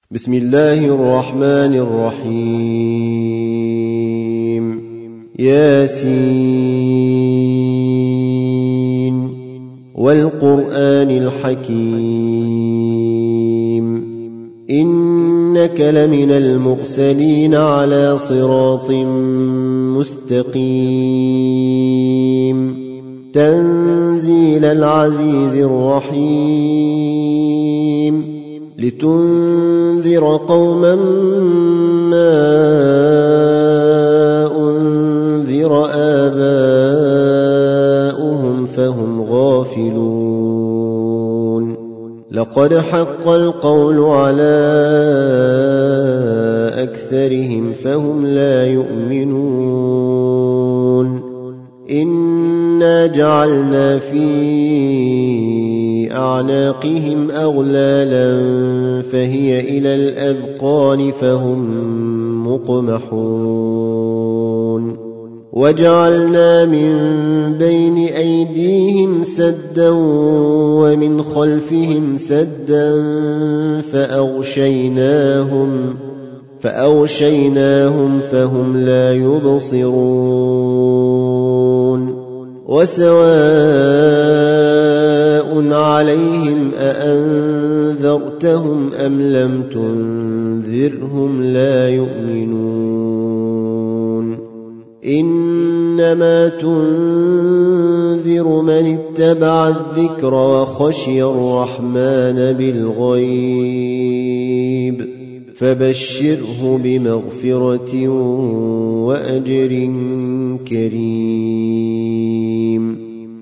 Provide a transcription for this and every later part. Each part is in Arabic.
بسم الله الرحمن الرحيم ياسين والقرآن الحكيم إنك لمن المرسلين على صراط مستقيم تنزيل العزيز الرحيم لتنذر قوما ما أنذر آباؤهم فهم غافلون لقد حق القول على أكثرهم فهم لا يؤمنون إنا جعلنا في أعناقهم أغلالا فهي إلى الأذقان فهم مقمحون وجعلنا من بين أيديهم سدا ومن خلفهم سدا فأغشيناهم فهم لا يبصرون وسواء عليهم أأنذرتهم أم لم تنذرهم لا يؤمنون إنما تنذر من اتبع الذكر وخشي الرحمن بالغيب فبشره بمغفرة وأجر كريم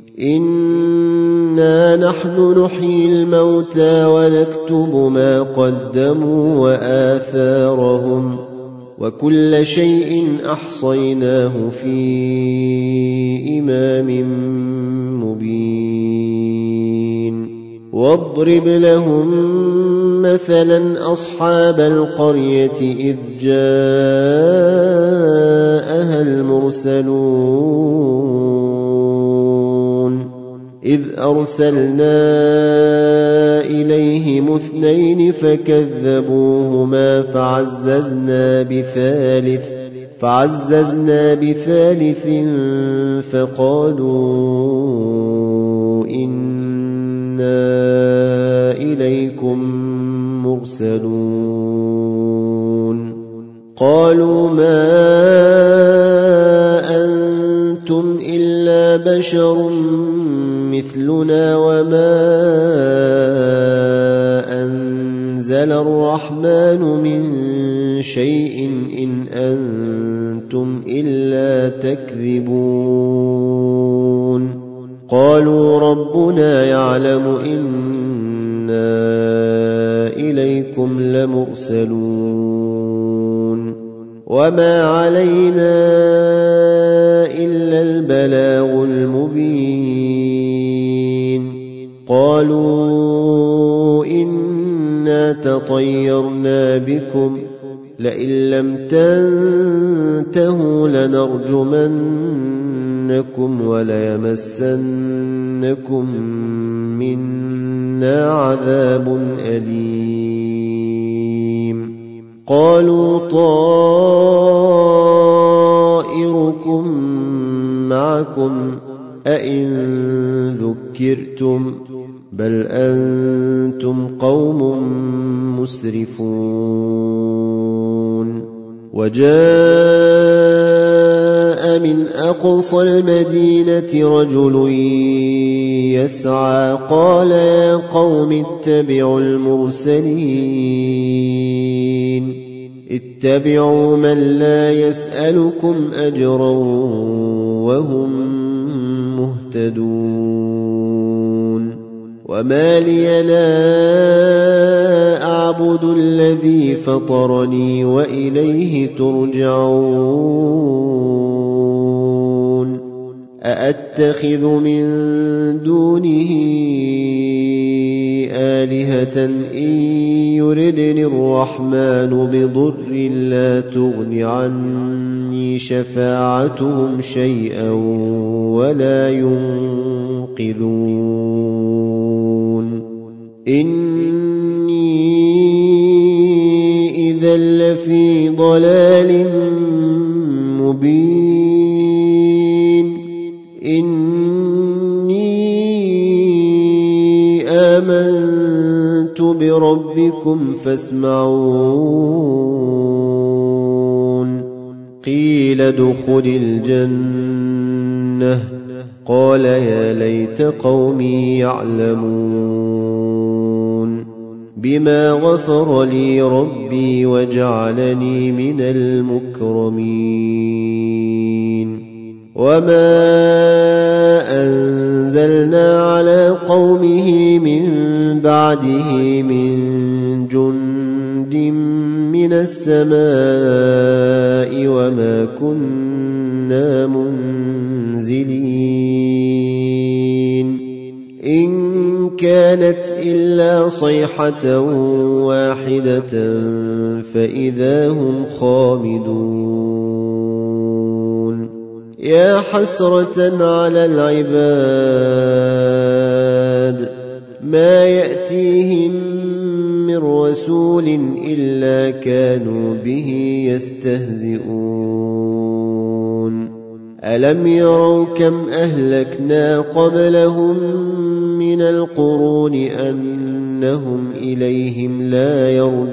إنا نحن نحيي الموتى ونكتب ما قدموا وآثارهم وكل شيء أحصيناه في إمام مبين واضرب لهم مثلا أصحاب القرية إذ جاءها المرسلون إذ أرسلنا إليهم 2 فكذبوهما فعززنا بثالث فقالوا إنا إليكم مرسلون قالوا ما أنتم إلا بشر مثلنا وما أنزل الرحمن من شيء إن أنتم إلا تكذبون قالوا ربنا يعلم إنا إليكم لمرسلون وما علينا إلا البلاغ المبين قالوا إنا تطيرنا بكم لئن لم تنتهوا لنرجمنكم وليمسنكم منا عذاب أليم قالوا طائركم معكم أئن ذكرتم بل أنتم قوم مسرفون وجاء من أقصى المدينة رجل يسعى قال يا قوم اتبعوا المرسلين اتبعوا من لا يسألكم أجرا وهم مهتدون وما لي لا أعبد الذي فطرني وإليه ترجعون أأتخذ من دونه آلهة إن يردني الرحمن بضر لا تغن عني شفاعتهم شيئا ولا ينقذون. إني إذا لفي ضلال مبين إني آمنت بربكم فاسمعون قيل ادخل الجنة قال يا ليت قومي يعلمون بما غفر لي ربي وجعلني من المكرمين وما أنزلنا على قومه من بعده من جند من السماء وما كنا منزلين إن كانت إلا صيحة واحدة فإذا هم خامدون يا حسرة على العباد ما يأتيهم من رسول إلا كانوا به يستهزئون ألم يروا كم أهلكنا قبلهم من القرون أنهم إليهم لا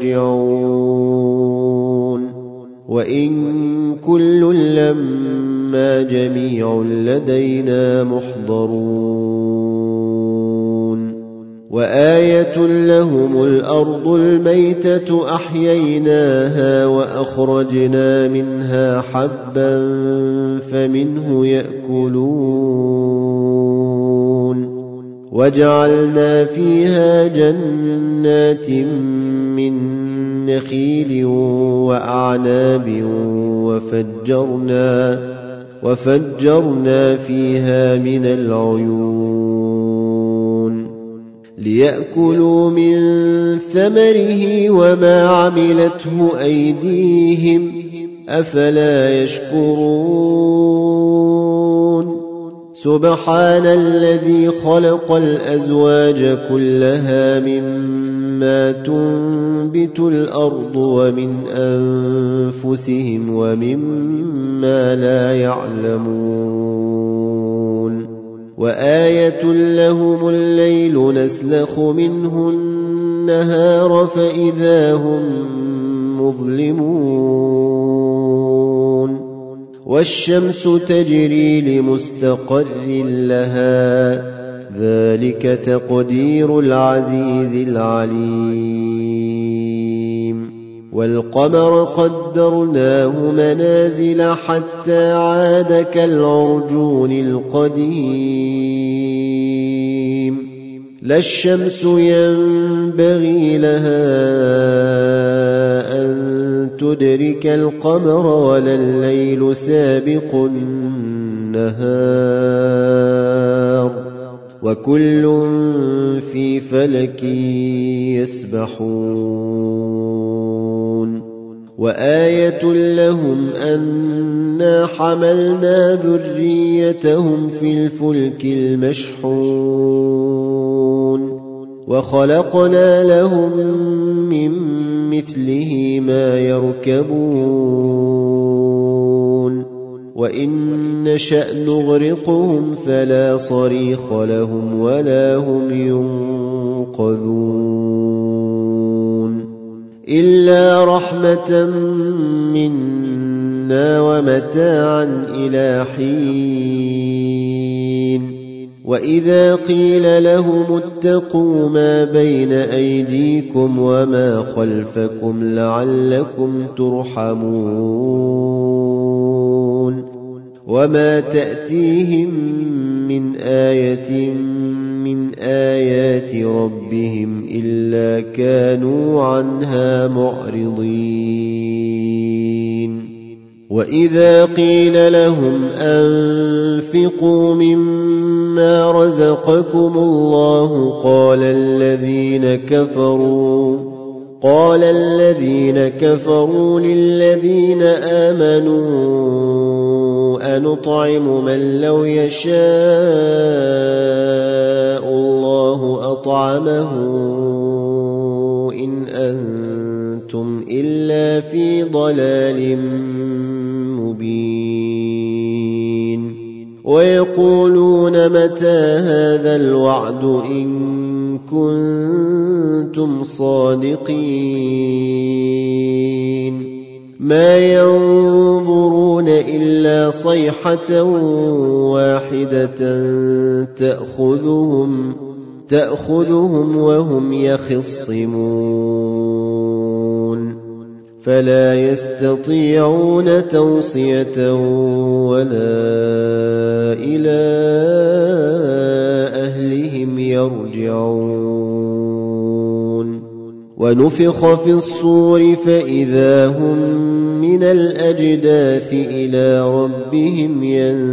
يرجعون وإن كل لما جميع لدينا محضرون وآية لهم الأرض الميتة أحييناها وأخرجنا منها حبا فمنه يأكلون وجعلنا فيها جنات من نخيل وأعناب وفجرنا فيها من العيون ليأكلوا من ثمره وما عملته أيديهم أفلا يشكرون سبحان الذي خلق الأزواج كلها مما تنبت الأرض ومن أنفسهم ومما لا يعلمون وآية لهم الليل نسلخ منه النهار فإذا هم مظلمون والشمس تجري لمستقر لها ذلك تقدير العزيز العليم والقمر قدرناه منازل حتى عاد كالعرجون القديم لا الشمس ينبغي لها أن تدرك القمر ولا الليل سابق النهار وكل في فلك يسبحون وآية لهم أنا حملنا ذريتهم في الفلك المشحون وخلقنا لهم من مثله ما يركبون وإن نشأ نغرقهم فلا صريخ لهم ولا هم ينقذون إلا رحمة منا ومتاعا إلى حين وإذا قيل لهم اتقوا ما بين أيديكم وما خلفكم لعلكم ترحمون وما تأتيهم من آية من آيات ربهم إلا كانوا عنها معرضين وإذا قيل لهم أنفقوا مما رزقكم الله قال الذين كفروا للذين آمنوا أنطعم من لو يشاء الله أطعمه إن أنتم أنتم إلا في ضلال مبين ويقولون متى هذا الوعد إن كنتم صادقين ما ينظرون إلا صيحة واحدة تأخذهم وهم يخصمون فلا يستطيعون توصية ولا إلى أهلهم يرجعون ونفخ في الصور فإذا هم من الأجداث إلى ربهم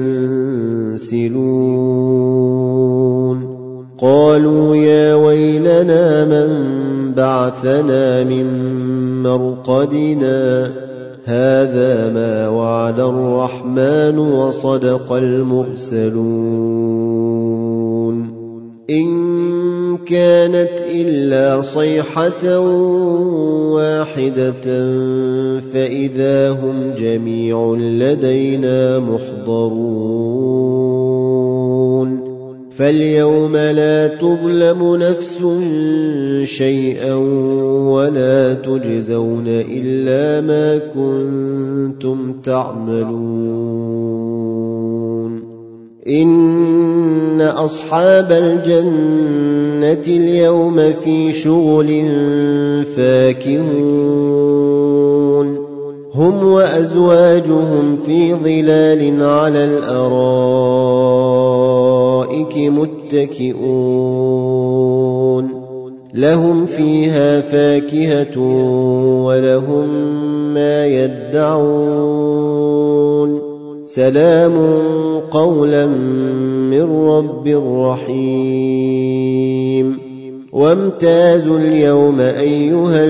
ينسلون قالوا يا ويلنا من بعثنا من مرقدنا هذا ما وعد الرحمن وصدق المرسلون إن كانت إلا صيحة واحدة فإذا هم جميع لدينا محضرون فاليوم لا تظلم نفس شيئا ولا تجزون إلا ما كنتم تعملون إن أصحاب الجنة اليوم في شغل فاكهون هم وأزواجهم في ظلال على الأرائك متكئون لهم فيها فاكهة ولهم ما يدعون سلام قولا من رب رحيم وامتازوا اليوم أيها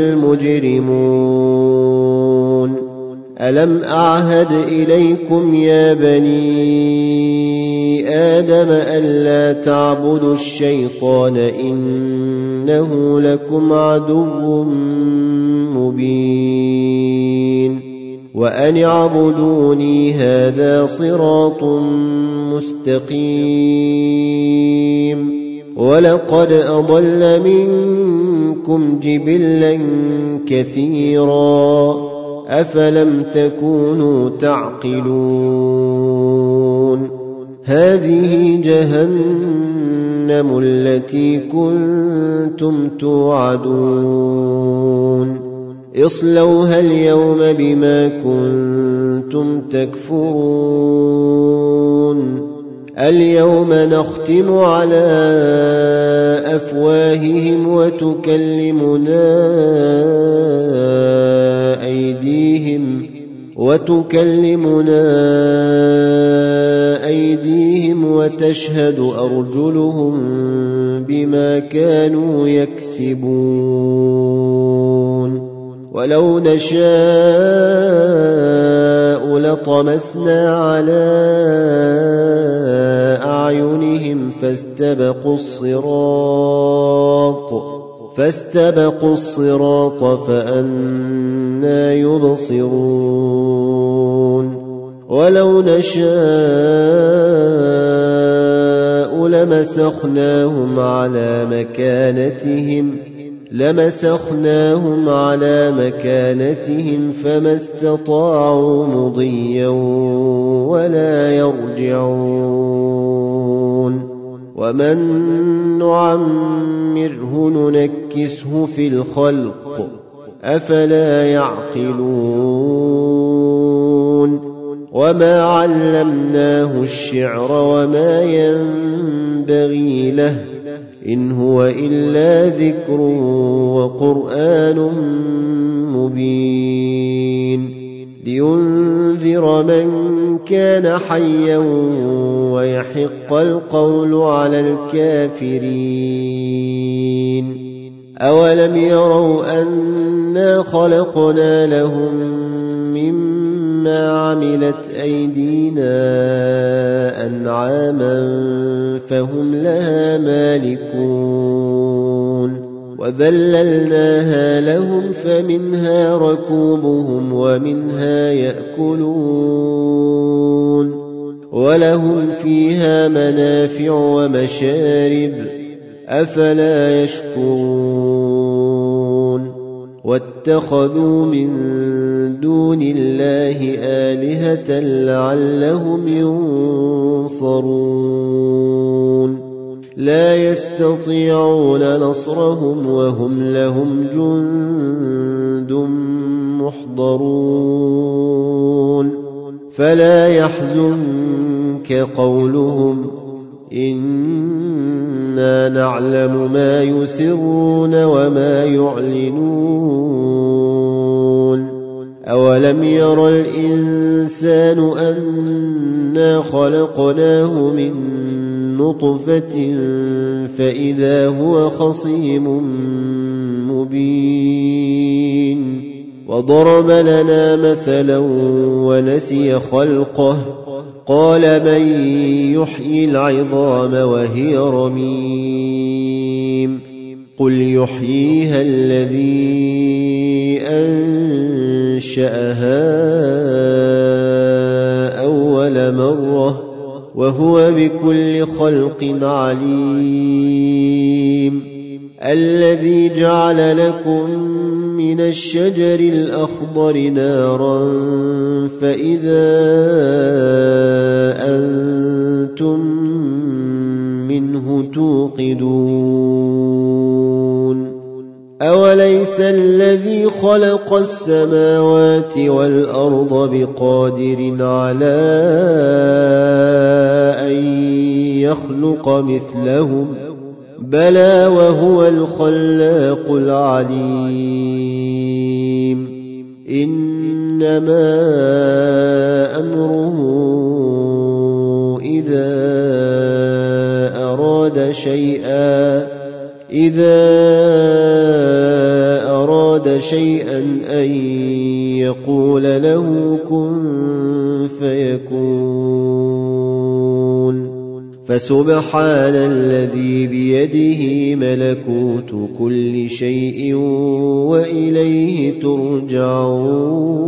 المجرمون ألم أعهد إليكم يا بني آدم ألا تعبدوا الشيطان إنه لكم عدو مبين وأن اعبدوني هذا صراط مستقيم ولقد أضل منكم جبلا كثيرا أفلم تكونوا تعقلون هذه جهنم التي كنتم توعدون اصلوها اليوم بما كنتم تكفرون اليوم نختم على أفواههم وتكلمنا أيديهم وتشهد أرجلهم بما كانوا يكسبون ولو نشاء لطمسنا على أعينهم فاستبقوا الصراط فأنى يبصرون ولو نشاء لمسخناهم على مكانتهم فما استطاعوا مضيا ولا يرجعون ومن نعمره ننكسه في الخلق أفلا يعقلون وما علمناه الشعر وما ينبغي له إن هو إلا ذكر وقرآن مبين لينذر من كان حيا ويحق القول على الكافرين أولم يروا أنا خلقنا لهم مما عملت أيدينا أنعاما فهم لها مالكون وذللناها لهم فمنها ركوبهم ومنها يأكلون ولهم فيها منافع ومشارب أفلا يشكرون واتخذوا من دون الله آلهة لعلهم ينصرون لا يستطيعون نصرهم وهم لهم جند محضرون فلا يحزنك قولهم إنا نعلم ما يسرون وما يعلنون أولم ير الإنسان أنا خلقناه من نطفة فإذا هو خصيم مبين وضرب لنا مثلا ونسي خلقه قال من يحيي العظام وهي رميم قل يحييها الذي أنشأها أول مرة وهو بكل خلق عليم الذي جعل لكم من الشجر الأخضر نارا فإذا أنتم منه توقدون أوليس الذي خلق السماوات والأرض بقادر على أن يخلق مثلهم بلى وهو الخلاق العليم إنما أمره إذا أراد شيئا أن يقول له كن فيكون فسبحان الذي بيده ملكوت كل شيء وإليه ترجعون